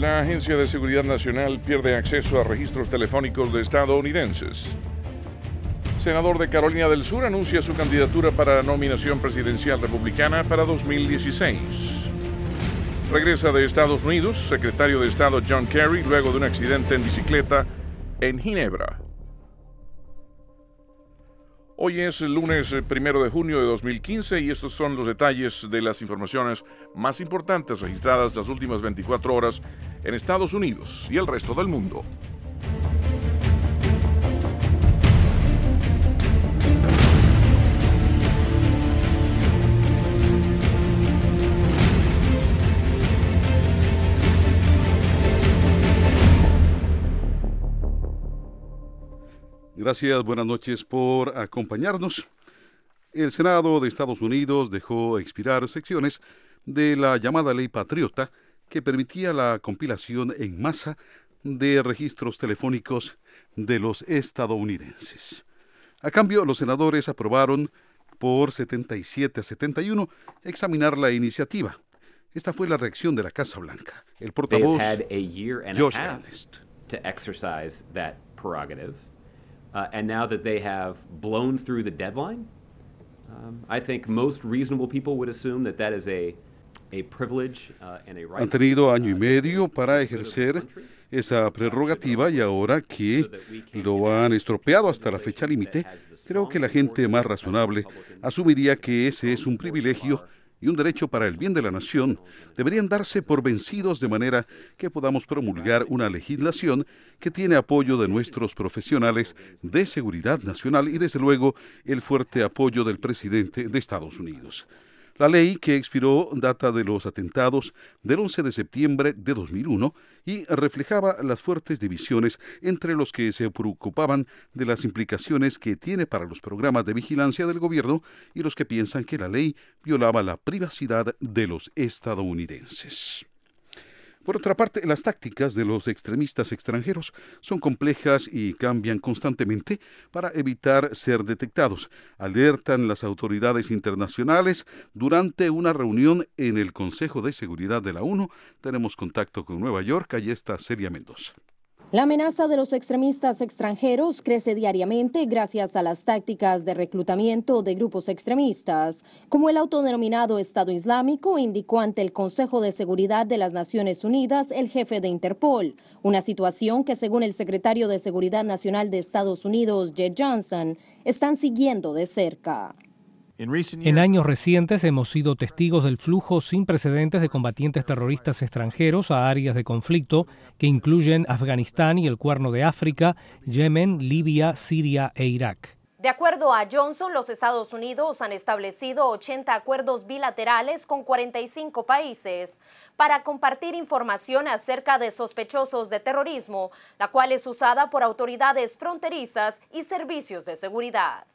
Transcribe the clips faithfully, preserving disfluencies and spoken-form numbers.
La Agencia de Seguridad Nacional pierde acceso a registros telefónicos de estadounidenses. Senador de Carolina del Sur anuncia su candidatura para la nominación presidencial republicana para dos mil dieciséis. Regresa de Estados Unidos, secretario de Estado John Kerry, luego de un accidente en bicicleta en Ginebra. Hoy es el lunes primero de junio de dos mil quince y estos son los detalles de las informaciones más importantes registradas las últimas veinticuatro horas en Estados Unidos y el resto del mundo. Gracias, buenas noches por acompañarnos. El Senado de Estados Unidos dejó expirar secciones de la llamada Ley Patriota que permitía la compilación en masa de registros telefónicos de los estadounidenses. A cambio, los senadores aprobaron por setenta y siete a setenta y uno examinar la iniciativa. Esta fue la reacción de la Casa Blanca. El portavoz Josh Earnest. Uh, and now that they have blown through the deadline, um, I think most reasonable people would assume that that is a, a privilege uh, and a right. Han tenido año y medio para ejercer esa prerrogativa y ahora que lo han estropeado hasta la fecha límite, creo que la gente más razonable asumiría que ese es un privilegio y un derecho para el bien de la nación. Deberían darse por vencidos de manera que podamos promulgar una legislación que tiene apoyo de nuestros profesionales de seguridad nacional y, desde luego, el fuerte apoyo del presidente de Estados Unidos. La ley, que expiró, data de los atentados del once de septiembre de dos mil uno y reflejaba las fuertes divisiones entre los que se preocupaban de las implicaciones que tiene para los programas de vigilancia del gobierno y los que piensan que la ley violaba la privacidad de los estadounidenses. Por otra parte, las tácticas de los extremistas extranjeros son complejas y cambian constantemente para evitar ser detectados, alertan las autoridades internacionales. Durante una reunión en el Consejo de Seguridad de la ONU, tenemos contacto con Nueva York, allí está Celia Mendoza. La amenaza de los extremistas extranjeros crece diariamente gracias a las tácticas de reclutamiento de grupos extremistas, como el autodenominado Estado Islámico, indicó ante el Consejo de Seguridad de las Naciones Unidas el jefe de Interpol, una situación que, según el secretario de Seguridad Nacional de Estados Unidos, Jeh Johnson, están siguiendo de cerca. En años recientes hemos sido testigos del flujo sin precedentes de combatientes terroristas extranjeros a áreas de conflicto que incluyen Afganistán y el Cuerno de África, Yemen, Libia, Siria e Irak. De acuerdo a Johnson, los Estados Unidos han establecido ochenta acuerdos bilaterales con cuarenta y cinco países para compartir información acerca de sospechosos de terrorismo, la cual es usada por autoridades fronterizas y servicios de seguridad.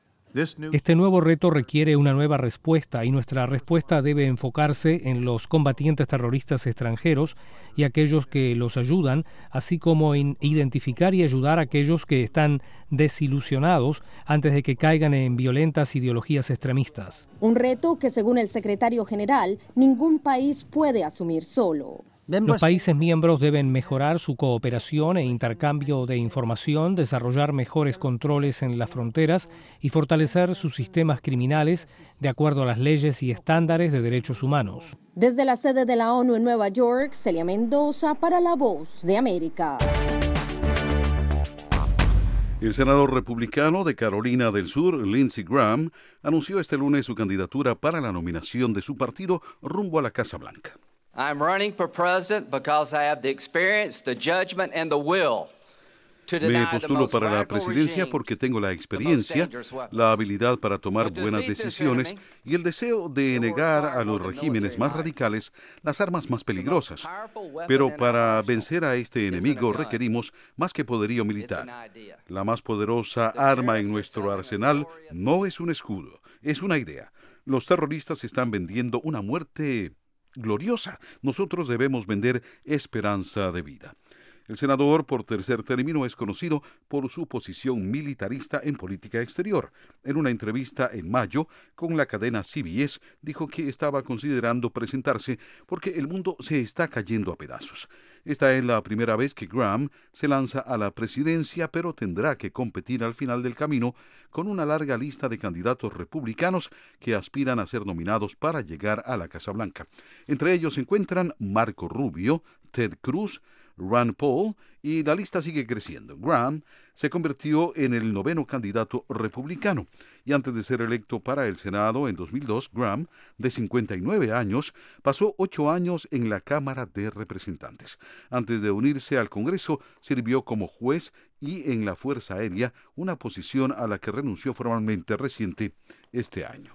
Este nuevo reto requiere una nueva respuesta y nuestra respuesta debe enfocarse en los combatientes terroristas extranjeros y aquellos que los ayudan, así como en identificar y ayudar a aquellos que están desilusionados antes de que caigan en violentas ideologías extremistas. Un reto que, según el secretario general, ningún país puede asumir solo. Los países miembros deben mejorar su cooperación e intercambio de información, desarrollar mejores controles en las fronteras y fortalecer sus sistemas criminales de acuerdo a las leyes y estándares de derechos humanos. Desde la sede de la ONU en Nueva York, Celia Mendoza para La Voz de América. El senador republicano de Carolina del Sur, Lindsey Graham, anunció este lunes su candidatura para la nominación de su partido rumbo a la Casa Blanca. I'm running for president because I have the experience, the judgment and the will to deny Me the postulo most para la radical presidencia porque tengo la experiencia, la habilidad para tomar buenas decisiones y el deseo de negar a los regímenes más radicales las armas más peligrosas. Pero para vencer a este enemigo requerimos más que poderío militar. La más poderosa arma en nuestro arsenal no es un escudo, es una idea. Los terroristas están vendiendo una muerte gloriosa. Nosotros debemos vender esperanza de vida. El senador por tercer término es conocido por su posición militarista en política exterior. En una entrevista en mayo con la cadena C B S, dijo que estaba considerando presentarse porque el mundo se está cayendo a pedazos. Esta es la primera vez que Graham se lanza a la presidencia, pero tendrá que competir al final del camino con una larga lista de candidatos republicanos que aspiran a ser nominados para llegar a la Casa Blanca. Entre ellos se encuentran Marco Rubio, Ted Cruz, Rand Paul, y la lista sigue creciendo. Graham se convirtió en el noveno candidato republicano, y antes de ser electo para el Senado en dos mil dos, Graham, de cincuenta y nueve años, pasó ocho años en la Cámara de Representantes. Antes de unirse al Congreso, sirvió como juez y en la Fuerza Aérea, una posición a la que renunció formalmente reciente este año.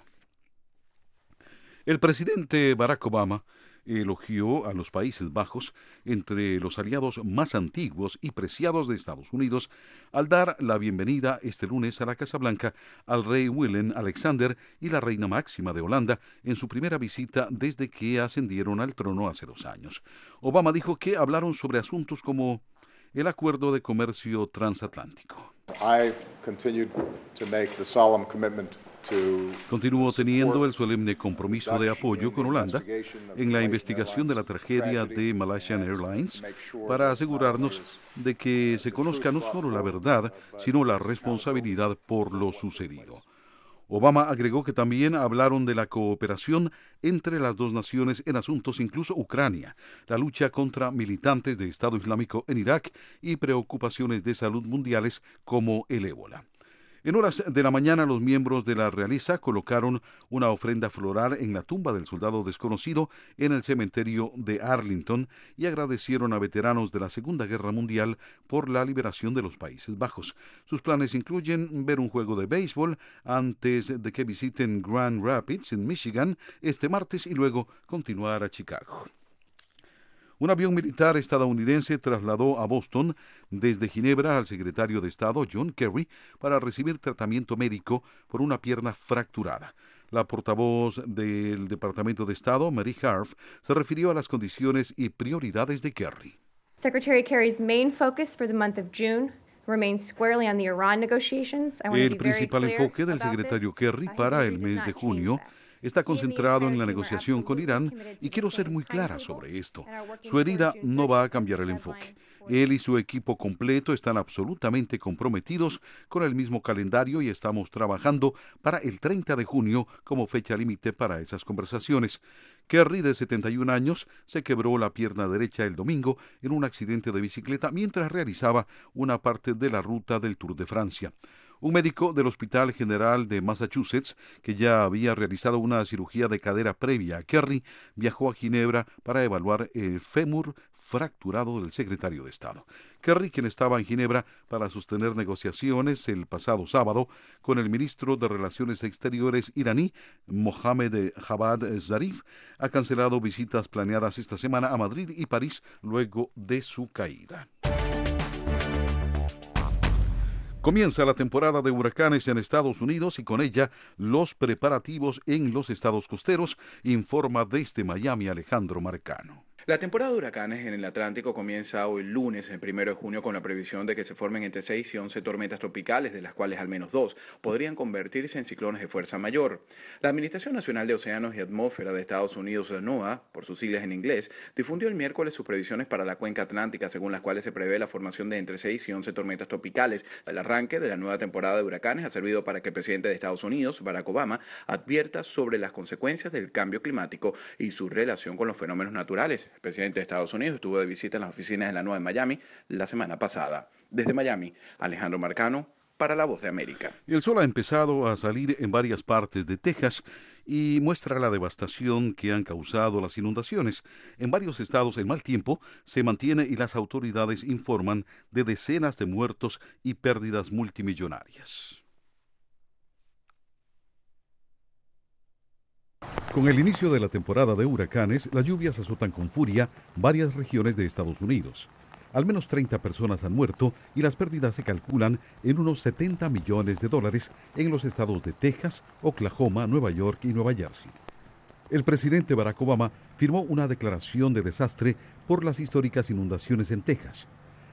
El presidente Barack Obama elogió a los Países Bajos, entre los aliados más antiguos y preciados de Estados Unidos, al dar la bienvenida este lunes a la Casa Blanca al rey Willem Alexander y la reina Máxima de Holanda en su primera visita desde que ascendieron al trono hace dos años. Obama dijo que hablaron sobre asuntos como el acuerdo de comercio transatlántico. I continued to make the solemn commitment Continuó teniendo el solemne compromiso de apoyo con Holanda en la investigación de la tragedia de Malaysian Airlines para asegurarnos de que se conozca no solo la verdad, sino la responsabilidad por lo sucedido. Obama agregó que también hablaron de la cooperación entre las dos naciones en asuntos incluso Ucrania, la lucha contra militantes de Estado Islámico en Irak y preocupaciones de salud mundiales como el ébola. En horas de la mañana, los miembros de la realeza colocaron una ofrenda floral en la tumba del soldado desconocido en el cementerio de Arlington y agradecieron a veteranos de la Segunda Guerra Mundial por la liberación de los Países Bajos. Sus planes incluyen ver un juego de béisbol antes de que visiten Grand Rapids, en Michigan, este martes y luego continuar a Chicago. Un avión militar estadounidense trasladó a Boston desde Ginebra al secretario de Estado John Kerry para recibir tratamiento médico por una pierna fracturada. La portavoz del Departamento de Estado, Mary Harf, se refirió a las condiciones y prioridades de Kerry. Secretary Kerry's main focus for the month of June remains squarely on the Iran negotiations. I want to El be very principal clear enfoque del about secretario this. Kerry Uh, his para el view does mes not de change junio that. está concentrado en la negociación con Irán y quiero ser muy clara sobre esto. Su herida no va a cambiar el enfoque. Él y su equipo completo están absolutamente comprometidos con el mismo calendario y estamos trabajando para el treinta de junio como fecha límite para esas conversaciones. Kerry, de setenta y un años, se quebró la pierna derecha el domingo en un accidente de bicicleta mientras realizaba una parte de la ruta del Tour de Francia. Un médico del Hospital General de Massachusetts, que ya había realizado una cirugía de cadera previa a Kerry, viajó a Ginebra para evaluar el fémur fracturado del secretario de Estado. Kerry, quien estaba en Ginebra para sostener negociaciones el pasado sábado con el ministro de Relaciones Exteriores iraní, Mohammad Javad Zarif, ha cancelado visitas planeadas esta semana a Madrid y París luego de su caída. Comienza la temporada de huracanes en Estados Unidos y con ella los preparativos en los estados costeros, informa desde Miami Alejandro Marcano. La temporada de huracanes en el Atlántico comienza hoy lunes, el primero de junio, con la previsión de que se formen entre seis y once tormentas tropicales, de las cuales al menos dos podrían convertirse en ciclones de fuerza mayor. La Administración Nacional de Océanos y Atmósfera de Estados Unidos, NOAA, por sus siglas en inglés, difundió el miércoles sus previsiones para la cuenca atlántica, según las cuales se prevé la formación de entre seis y once tormentas tropicales. El arranque de la nueva temporada de huracanes ha servido para que el presidente de Estados Unidos, Barack Obama, advierta sobre las consecuencias del cambio climático y su relación con los fenómenos naturales. El presidente de Estados Unidos estuvo de visita en las oficinas de la NOAA en Miami la semana pasada. Desde Miami, Alejandro Marcano, para La Voz de América. El sol ha empezado a salir en varias partes de Texas y muestra la devastación que han causado las inundaciones. En varios estados el mal tiempo se mantiene y las autoridades informan de decenas de muertos y pérdidas multimillonarias. Con el inicio de la temporada de huracanes, las lluvias azotan con furia varias regiones de Estados Unidos. Al menos treinta personas han muerto y las pérdidas se calculan en unos setenta millones de dólares en los estados de Texas, Oklahoma, Nueva York y Nueva Jersey. El presidente Barack Obama firmó una declaración de desastre por las históricas inundaciones en Texas.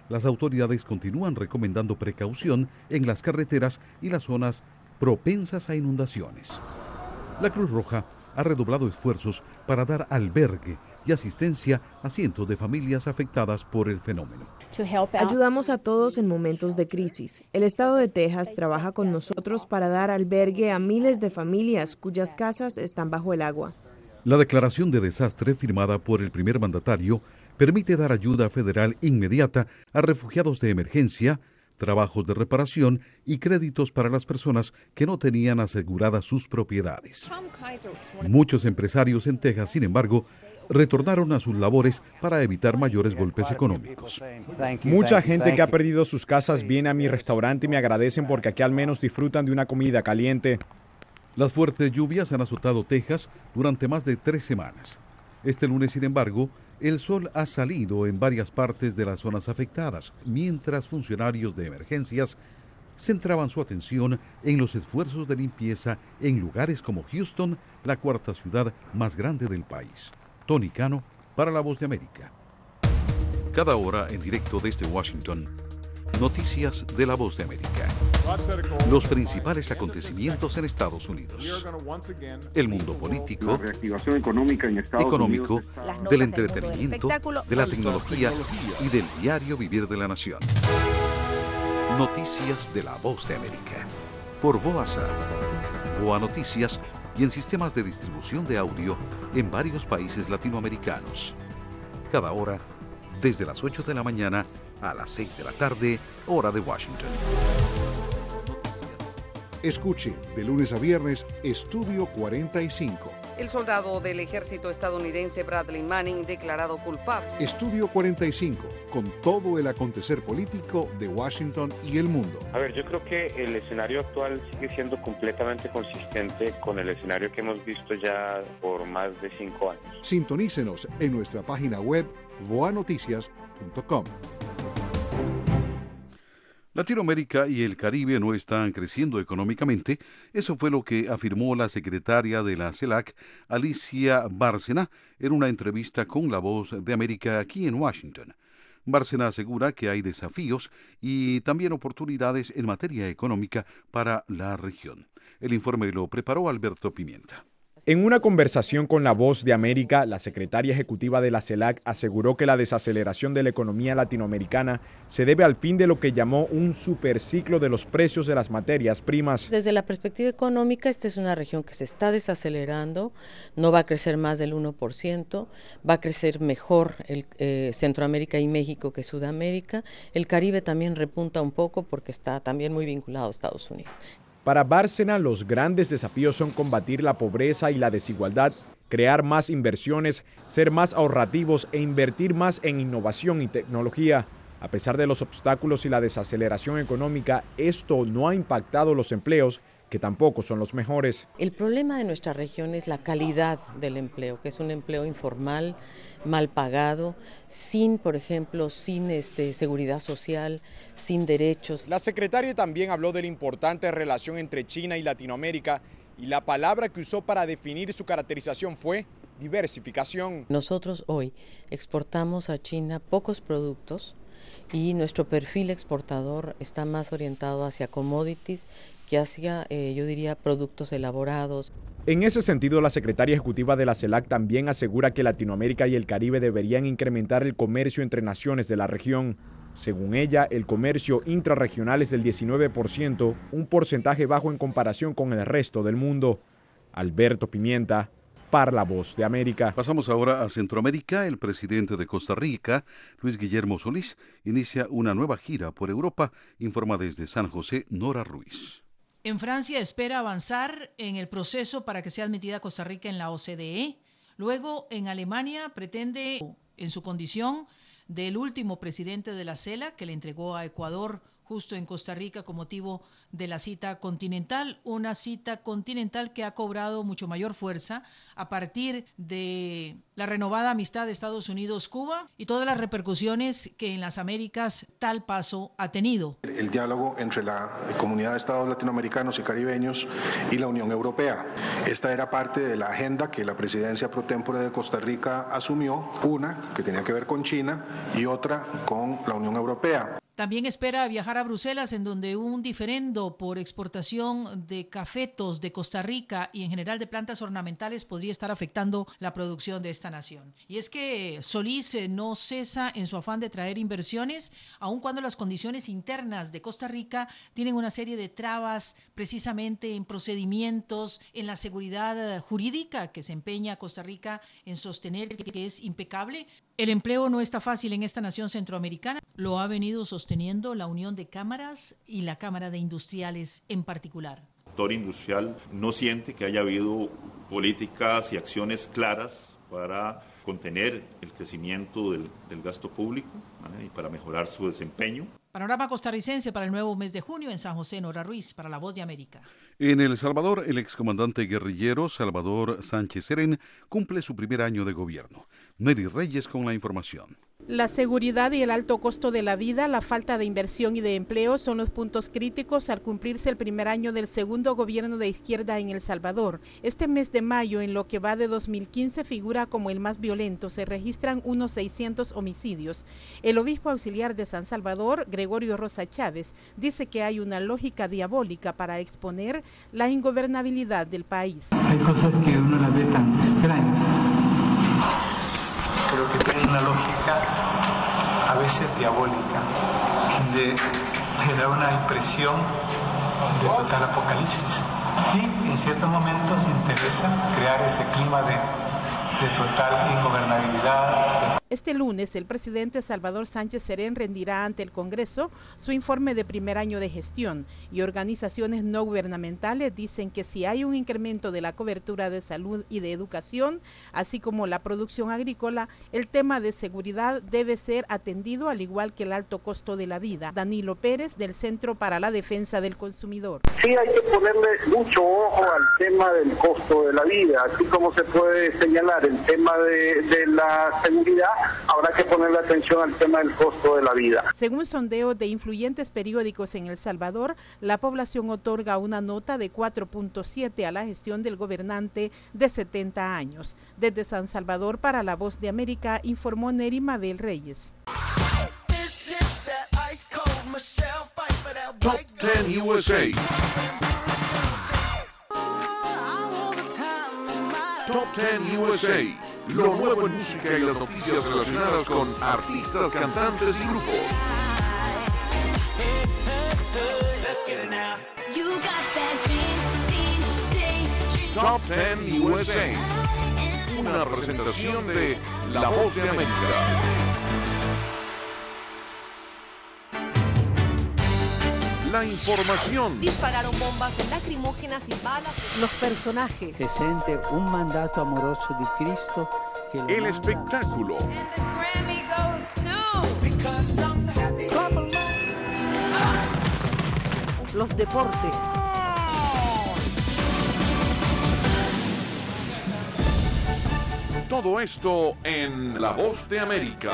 las autoridades continúan recomendando precaución en las carreteras y las zonas propensas a inundaciones. La Cruz Roja ha redoblado esfuerzos para dar albergue y asistencia a cientos de familias afectadas por el fenómeno. Ayudamos a todos en momentos de crisis. El estado de Texas trabaja con nosotros para dar albergue a miles de familias cuyas casas están bajo el agua. La declaración de desastre firmada por el primer mandatario permite dar ayuda federal inmediata a refugiados de emergencia, trabajos de reparación y créditos para las personas que no tenían aseguradas sus propiedades. Muchos empresarios en Texas, sin embargo, retornaron a sus labores para evitar mayores golpes económicos. Mucha gente que ha perdido sus casas viene a mi restaurante y me agradecen porque aquí al menos disfrutan de una comida caliente. Las fuertes lluvias han azotado Texas durante más de tres semanas. Este lunes, sin embargo, el sol ha salido en varias partes de las zonas afectadas, mientras funcionarios de emergencias centraban su atención en los esfuerzos de limpieza en lugares como Houston, la cuarta ciudad más grande del país. Tony Cano, para La Voz de América. Cada hora en directo desde Washington, noticias de La Voz de América. Los principales acontecimientos en Estados Unidos. El mundo político, la reactivación económica en Estados económico, Unidos, del entretenimiento, de la tecnología y del diario vivir de la nación. Noticias de La Voz de América. Por Voasa, Voa Noticias y en sistemas de distribución de audio en varios países latinoamericanos. Cada hora, desde las ocho de la mañana a las seis de la tarde, hora de Washington. Escuche de lunes a viernes Estudio cuarenta y cinco. El soldado del ejército estadounidense Bradley Manning declarado culpable. Estudio cuarenta y cinco, con todo el acontecer político de Washington y el mundo. A ver, yo creo que el escenario actual sigue siendo completamente consistente con el escenario que hemos visto ya por más de cinco años. Sintonícenos en nuestra página web voa noticias punto com. Latinoamérica y el Caribe no están creciendo económicamente. Eso fue lo que afirmó la secretaria de la CELAC, Alicia Bárcena, en una entrevista con La Voz de América aquí en Washington. Bárcena asegura que hay desafíos y también oportunidades en materia económica para la región. El informe lo preparó Alberto Pimienta. En una conversación con La Voz de América, la secretaria ejecutiva de la CELAC aseguró que la desaceleración de la economía latinoamericana se debe al fin de lo que llamó un superciclo de los precios de las materias primas. Desde la perspectiva económica, esta es una región que se está desacelerando, no va a crecer más del uno por ciento, va a crecer mejor el, eh, Centroamérica y México que Sudamérica. El Caribe también repunta un poco porque está también muy vinculado a Estados Unidos. Para Bárcena, los grandes desafíos son combatir la pobreza y la desigualdad, crear más inversiones, ser más ahorrativos e invertir más en innovación y tecnología. A pesar de los obstáculos y la desaceleración económica, esto no ha impactado los empleos, que tampoco son los mejores. El problema de nuestra región es la calidad del empleo, que es un empleo informal, mal pagado, sin, por ejemplo, sin este, seguridad social, sin derechos. La secretaria también habló de la importante relación entre China y Latinoamérica y la palabra que usó para definir su caracterización fue diversificación. Nosotros hoy exportamos a China pocos productos y nuestro perfil exportador está más orientado hacia commodities que hacia, eh, yo diría, productos elaborados. En ese sentido, la secretaria ejecutiva de la CELAC también asegura que Latinoamérica y el Caribe deberían incrementar el comercio entre naciones de la región. Según ella, el comercio intrarregional es del diecinueve por ciento, un porcentaje bajo en comparación con el resto del mundo. Alberto Pimienta, para La Voz de América. Pasamos ahora a Centroamérica. El presidente de Costa Rica, Luis Guillermo Solís, inicia una nueva gira por Europa, informa desde San José Nora Ruiz. En Francia espera avanzar en el proceso para que sea admitida Costa Rica en la O C D E. Luego, en Alemania, pretende, en su condición del último presidente de la CELAC, que le entregó a Ecuador justo en Costa Rica con motivo de la cita continental, una cita continental que ha cobrado mucho mayor fuerza a partir de la renovada amistad de Estados Unidos-Cuba y todas las repercusiones que en las Américas tal paso ha tenido. El diálogo entre la comunidad de estados latinoamericanos y caribeños y la Unión Europea. Esta era parte de la agenda que la presidencia pro tempore de Costa Rica asumió, una que tenía que ver con China y otra con la Unión Europea. También espera viajar a Bruselas, en donde un diferendo por exportación de cafetos de Costa Rica y en general de plantas ornamentales podría estar afectando la producción de esta nación. Y es que Solís no cesa en su afán de traer inversiones, aun cuando las condiciones internas de Costa Rica tienen una serie de trabas precisamente en procedimientos, en la seguridad jurídica que se empeña Costa Rica en sostener, que es impecable. El empleo no está fácil en esta nación centroamericana, lo ha venido sosteniendo la Unión de Cámaras y la Cámara de Industriales en particular. El sector industrial no siente que haya habido políticas y acciones claras para contener el crecimiento del, del gasto público, ¿vale? Y para mejorar su desempeño. Panorama costarricense para el nuevo mes de junio en San José. Nora Ruiz, para La Voz de América. En El Salvador, el excomandante guerrillero Salvador Sánchez Serén cumple su primer año de gobierno. Mary Reyes con la información. La seguridad y el alto costo de la vida, la falta de inversión y de empleo son los puntos críticos al cumplirse el primer año del segundo gobierno de izquierda en El Salvador. Este mes de mayo, en lo que va de dos mil quince, figura como el más violento. Se registran unos seiscientos homicidios. El obispo auxiliar de San Salvador, Gregorio Rosa Chávez, dice que hay una lógica diabólica para exponer la ingobernabilidad del país. Hay cosas que uno las ve tan extrañas. Creo que tiene una lógica a veces diabólica, de generar una impresión de total apocalipsis. Y en ciertos momentos interesa crear ese clima de, de total ingobernabilidad. Este lunes, el presidente Salvador Sánchez Serén rendirá ante el Congreso su informe de primer año de gestión, y organizaciones no gubernamentales dicen que si hay un incremento de la cobertura de salud y de educación, así como la producción agrícola, el tema de seguridad debe ser atendido, al igual que el alto costo de la vida. Danilo Pérez, del Centro para la Defensa del Consumidor. Sí, hay que ponerle mucho ojo al tema del costo de la vida, así como se puede señalar el tema de, de la seguridad. Habrá que ponerle atención al tema del costo de la vida. Según sondeos de influyentes periódicos en El Salvador, la población otorga una nota de cuatro punto siete a la gestión del gobernante de setenta años. Desde San Salvador, para La Voz de América, informó Neri Mabel Reyes. Top diez U S A. Top diez U S A. Lo nuevo en música y las noticias relacionadas con artistas, cantantes y grupos. Top diez U S A. Una presentación de La Voz de América. La información. Dispararon bombas lacrimógenas y balas. Los personajes. Se siente un mandato amoroso de Cristo. Que el manda. Espectáculo. Los deportes. Todo esto en La Voz de América.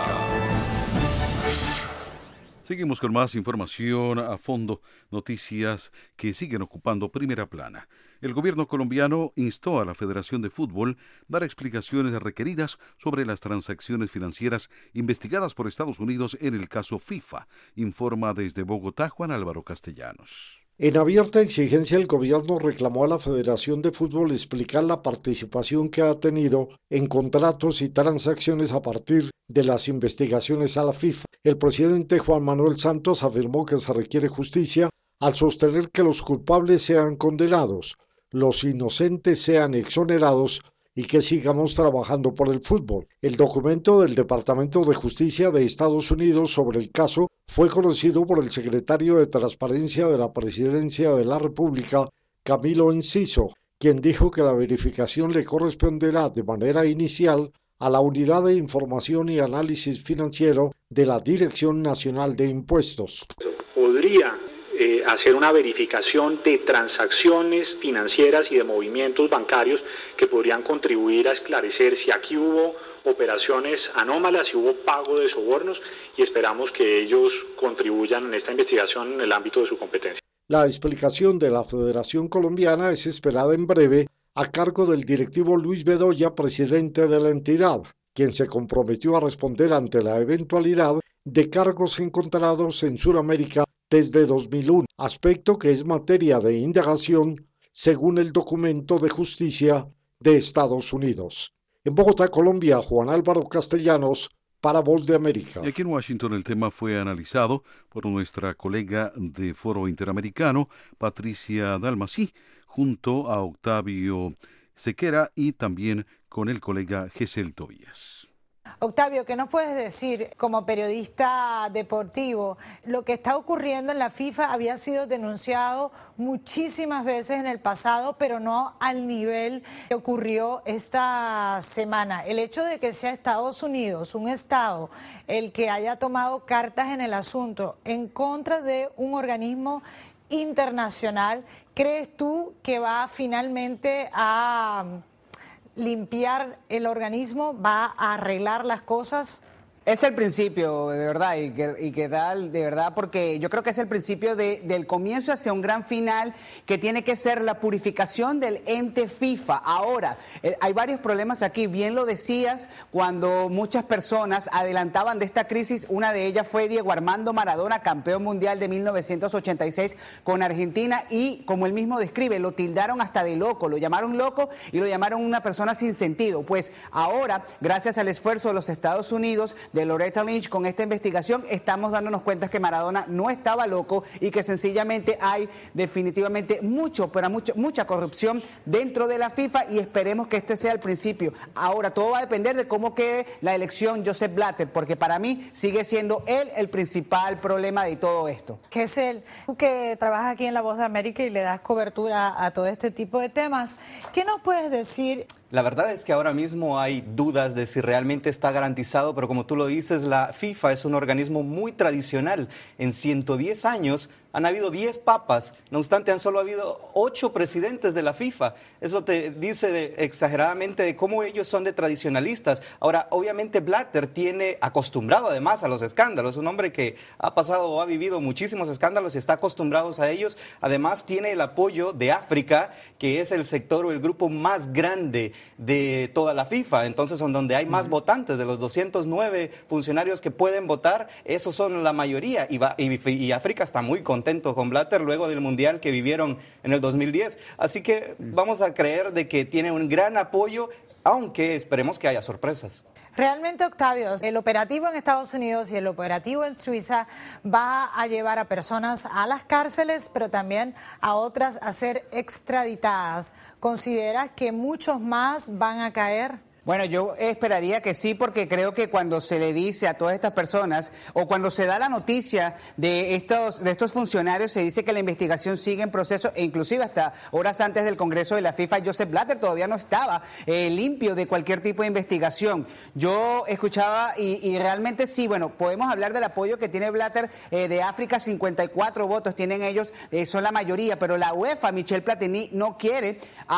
Seguimos con más información a fondo, noticias que siguen ocupando primera plana. El gobierno colombiano instó a la Federación de Fútbol a dar explicaciones requeridas sobre las transacciones financieras investigadas por Estados Unidos en el caso FIFA, informa desde Bogotá Juan Álvaro Castellanos. En abierta exigencia, el gobierno reclamó a la Federación de Fútbol explicar la participación que ha tenido en contratos y transacciones a partir de las investigaciones a la FIFA. El presidente Juan Manuel Santos afirmó que se requiere justicia al sostener que los culpables sean condenados, los inocentes sean exonerados y que sigamos trabajando por el fútbol. El documento del Departamento de Justicia de Estados Unidos sobre el caso fue conocido por el secretario de Transparencia de la Presidencia de la República, Camilo Enciso, quien dijo que la verificación le corresponderá de manera inicial a la Unidad de Información y Análisis Financiero de la Dirección Nacional de Impuestos. Podría podría eh, hacer una verificación de transacciones financieras y de movimientos bancarios que podrían contribuir a esclarecer si aquí hubo operaciones anómalas, si hubo pago de sobornos, y esperamos que ellos contribuyan en esta investigación en el ámbito de su competencia. La explicación de la Federación Colombiana es esperada en breve a cargo del directivo Luis Bedoya, presidente de la entidad, quien se comprometió a responder ante la eventualidad de cargos encontrados en Sudamérica desde dos mil uno, aspecto que es materia de indagación según el documento de justicia de Estados Unidos. En Bogotá, Colombia, Juan Álvaro Castellanos, para Voz de América. Y aquí en Washington el tema fue analizado por nuestra colega de Foro Interamericano, Patricia Dalmací, junto a Octavio Sequera y también con el colega Gesell Tobías. Octavio, ¿qué nos puedes decir como periodista deportivo? Lo que está ocurriendo en la FIFA había sido denunciado muchísimas veces en el pasado, pero no al nivel que ocurrió esta semana. El hecho de que sea Estados Unidos, un estado, el que haya tomado cartas en el asunto en contra de un organismo internacional, ¿crees tú que va finalmente a limpiar el organismo, va a arreglar las cosas? Es el principio, de verdad, y que, y que tal, de verdad, porque yo creo que es el principio de, del comienzo hacia un gran final que tiene que ser la purificación del ente FIFA. Ahora, eh, hay varios problemas aquí, bien lo decías, cuando muchas personas adelantaban de esta crisis, una de ellas fue Diego Armando Maradona, campeón mundial de mil novecientos ochenta y seis con Argentina, y como él mismo describe, lo tildaron hasta de loco, lo llamaron loco y lo llamaron una persona sin sentido. Pues ahora, gracias al esfuerzo de los Estados Unidos, de Loretta Lynch, con esta investigación estamos dándonos cuenta que Maradona no estaba loco y que sencillamente hay definitivamente mucho, pero mucho, mucha corrupción dentro de la FIFA, y esperemos que este sea el principio. Ahora todo va a depender de cómo quede la elección Joseph Blatter, porque para mí sigue siendo él el principal problema de todo esto. Gesell, tú que trabajas aquí en La Voz de América y le das cobertura a todo este tipo de temas, ¿qué nos puedes decir? La verdad es que ahora mismo hay dudas de si realmente está garantizado, pero como tú lo dices, la FIFA es un organismo muy tradicional. En ciento diez años han habido diez papas, no obstante han solo habido ocho presidentes de la FIFA. Eso te dice de, exageradamente de cómo ellos son de tradicionalistas. Ahora, obviamente Blatter tiene acostumbrado además a los escándalos, un hombre que ha pasado o ha vivido muchísimos escándalos y está acostumbrado a ellos. Además tiene el apoyo de África, que es el sector o el grupo más grande de toda la FIFA. Entonces, son donde hay más votantes, de los doscientos nueve funcionarios que pueden votar, esos son la mayoría, y, va, y, y África está muy contento con Blatter luego del Mundial que vivieron en el dos mil diez. Así que vamos a creer de que tiene un gran apoyo, aunque esperemos que haya sorpresas. Realmente, Octavio, el operativo en Estados Unidos y el operativo en Suiza va a llevar a personas a las cárceles, pero también a otras a ser extraditadas. ¿Consideras que muchos más van a caer? Bueno, yo esperaría que sí, porque creo que cuando se le dice a todas estas personas, o cuando se da la noticia de estos, de estos funcionarios, se dice que la investigación sigue en proceso, e inclusive hasta horas antes del Congreso de la FIFA, Joseph Blatter todavía no estaba eh, limpio de cualquier tipo de investigación. Yo escuchaba y, y realmente sí, bueno, podemos hablar del apoyo que tiene Blatter eh, de África, cincuenta y cuatro votos tienen ellos, eh, son la mayoría, pero la UEFA, Michel Platini, no quiere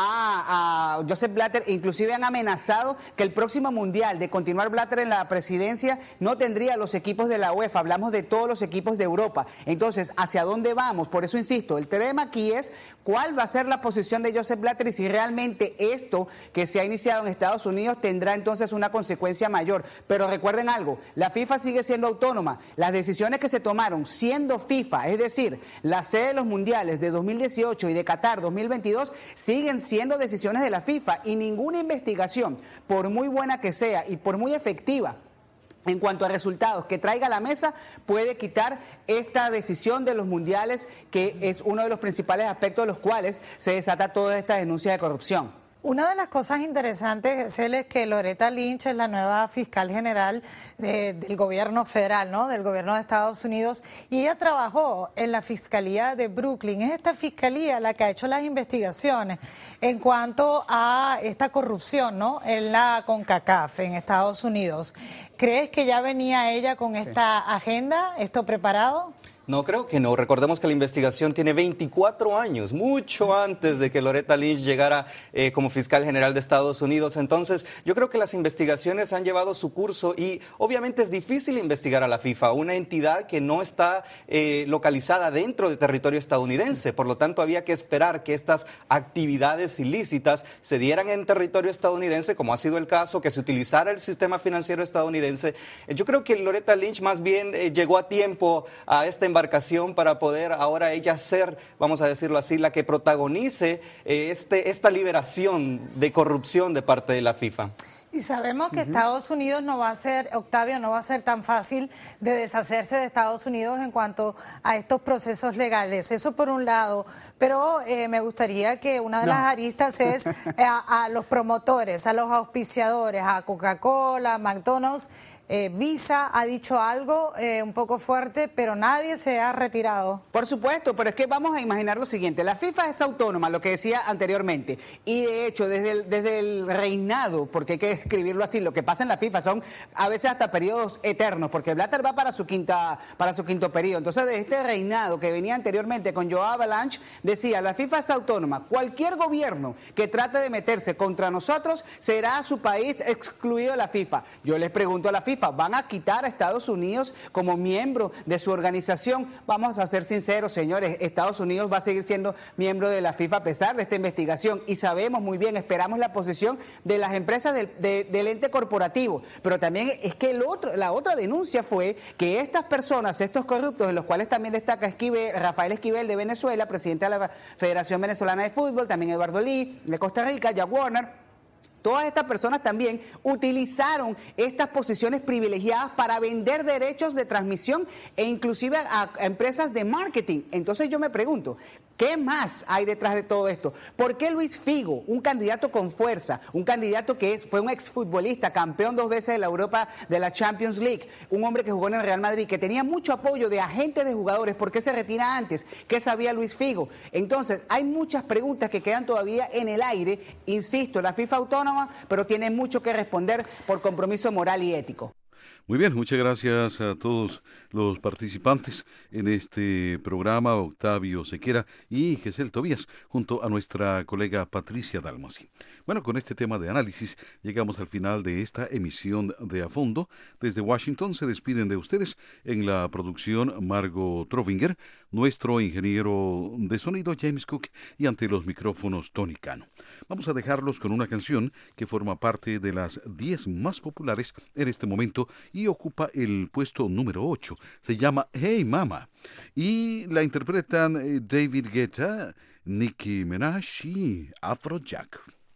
a, a Joseph Blatter, inclusive han amenazado que el próximo Mundial, de continuar Blatter en la presidencia, no tendría los equipos de la UEFA, hablamos de todos los equipos de Europa. Entonces, ¿hacia dónde vamos? Por eso insisto, el tema aquí es cuál va a ser la posición de Joseph Blatter y si realmente esto que se ha iniciado en Estados Unidos tendrá entonces una consecuencia mayor. Pero recuerden algo, la FIFA sigue siendo autónoma. Las decisiones que se tomaron siendo FIFA, es decir, la sede de los Mundiales de dos mil dieciocho y de Qatar dos mil veintidós, siguen siendo decisiones de la FIFA, y ninguna investigación, por muy buena que sea y por muy efectiva en cuanto a resultados que traiga a la mesa, puede quitar esta decisión de los mundiales, que es uno de los principales aspectos de los cuales se desata toda esta denuncia de corrupción. Una de las cosas interesantes es que Loretta Lynch es la nueva fiscal general de, del gobierno federal, ¿no? Del gobierno de Estados Unidos, y ella trabajó en la Fiscalía de Brooklyn. Es esta fiscalía la que ha hecho las investigaciones en cuanto a esta corrupción, ¿no? En la CONCACAF, en Estados Unidos. ¿Crees que ya venía ella con esta agenda, esto preparado? No, creo que no. Recordemos que la investigación tiene veinticuatro años, mucho antes de que Loretta Lynch llegara eh, como fiscal general de Estados Unidos. Entonces, yo creo que las investigaciones han llevado su curso y obviamente es difícil investigar a la FIFA, una entidad que no está eh, localizada dentro del territorio estadounidense. Por lo tanto, había que esperar que estas actividades ilícitas se dieran en territorio estadounidense, como ha sido el caso, que se utilizara el sistema financiero estadounidense. Eh, yo creo que Loretta Lynch más bien eh, llegó a tiempo a esta embarcación para poder ahora ella ser, vamos a decirlo así, la que protagonice eh, este, esta liberación de corrupción de parte de la FIFA. Y sabemos que uh-huh. Estados Unidos no va a ser, Octavio, no va a ser tan fácil de deshacerse de Estados Unidos en cuanto a estos procesos legales. Eso por un lado. Pero eh, me gustaría que una de no. las aristas es eh, a, a los promotores, a los auspiciadores, a Coca-Cola, McDonald's. Eh, Visa ha dicho algo eh, un poco fuerte, pero nadie se ha retirado. Por supuesto, pero es que vamos a imaginar lo siguiente. La FIFA es autónoma, lo que decía anteriormente. Y de hecho, desde el, desde el reinado, porque hay que escribirlo así, lo que pasa en la FIFA son a veces hasta periodos eternos, porque Blatter va para su quinta, para su quinto periodo. Entonces, de este reinado que venía anteriormente con Joe Avalanche, decía, la FIFA es autónoma. Cualquier gobierno que trate de meterse contra nosotros, será a su país excluido de la FIFA. Yo les pregunto a la FIFA, ¿van a quitar a Estados Unidos como miembro de su organización? Vamos a ser sinceros, señores, Estados Unidos va a seguir siendo miembro de la FIFA a pesar de esta investigación y sabemos muy bien, esperamos la posición de las empresas del, de, del ente corporativo, pero también es que el otro, la otra denuncia fue que estas personas, estos corruptos, en los cuales también destaca Esquivel, Rafael Esquivel de Venezuela, presidente de la Federación Venezolana de Fútbol, también Eduardo Lee de Costa Rica, Jack Warner, todas estas personas también utilizaron estas posiciones privilegiadas para vender derechos de transmisión e inclusive a, a empresas de marketing. Entonces yo me pregunto, ¿qué más hay detrás de todo esto? ¿Por qué Luis Figo, un candidato con fuerza, un candidato que es, fue un exfutbolista, campeón dos veces de la Europa de la Champions League, un hombre que jugó en el Real Madrid, que tenía mucho apoyo de agentes de jugadores, ¿por qué se retira antes? ¿Qué sabía Luis Figo? Entonces, hay muchas preguntas que quedan todavía en el aire. Insisto, la FIFA autónoma, pero tiene mucho que responder por compromiso moral y ético. Muy bien, muchas gracias a todos los participantes en este programa, Octavio Sequera y Gesell Tobías, junto a nuestra colega Patricia Dalmasi. Bueno, con este tema de análisis llegamos al final de esta emisión de A Fondo. Desde Washington se despiden de ustedes en la producción Margot Trovinger, nuestro ingeniero de sonido James Cook y ante los micrófonos Tony Cano. Vamos a dejarlos con una canción que forma parte de las diez más populares en este momento y ocupa el puesto número ocho. Se llama Hey Mama y la interpretan eh, David Guetta, Nicki Minaj y Afrojack.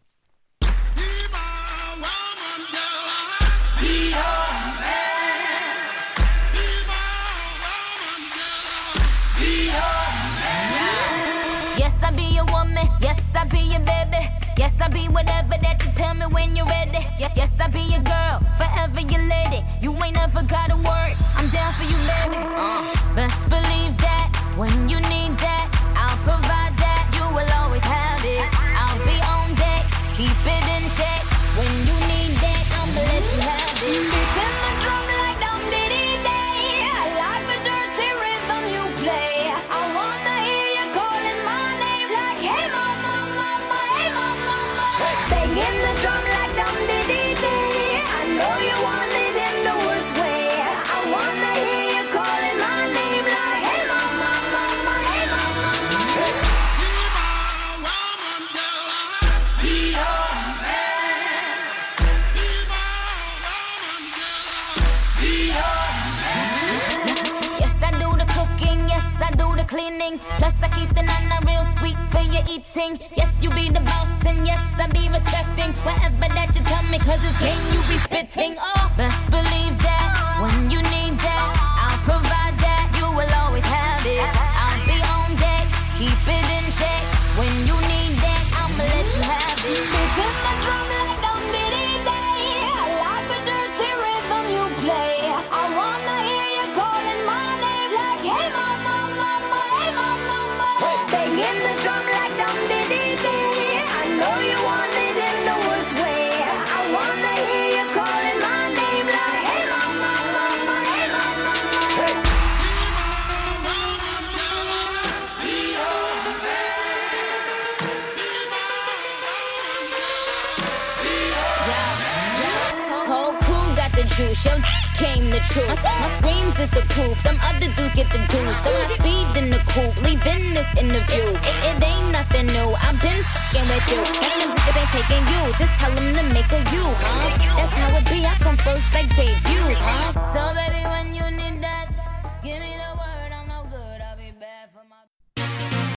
Yes, I be your woman. Yes, I be your baby. Yes, I be whatever that you tell me when you're ready. Yes, yes, I be your girl, forever your lady. You ain't never gotta work. I'm down for you, baby. Uh, best believe that when you need that, I'll provide that. You will always have it. I'll be on deck, keep it in check. When you need that, I'ma let you have it. Beats in the drum like dum diddy day. I like the dirty rhythm you play. I wanna hear you calling my name like hey mama, mama, hey mama, mama. Banging the drum like dum diddy day. I know you want it in the worst way. I wanna hear you calling my name like hey mama, mama, hey mama, mama. Be your man. Be your man. Yes, I do the cooking. Yes, I do the cleaning. Plus, I keep the nana real sweet for your eating. Yes, you be the boss, and yes, I be respecting whatever that you tell me, cause it's game you be spitting. Oh, best believe that when you need that, I'll provide that. You will always have it. I'll be on deck, keep it in check. When you need that, I'ma let you have it. Beats in the drum like dum diddy day. I like the dirty rhythm you play. I wanna hear you calling my name like hey mama, mama, hey mama, mama. Banging the drum like dum diddy day. I know you want it in the worst way. I wanna hear you calling my name like hey mama, mama, hey mama, mama. juice. Your came the truth. My, my screams is the proof. Them other dudes get the juice. So I speed in the coupe, leaving this interview. It, it ain't nothing new. I've been fucking with you. And them niggas ain't taking you. Just tell them to make a you, huh? That's how it be. I come first like debut, huh? So baby, when you need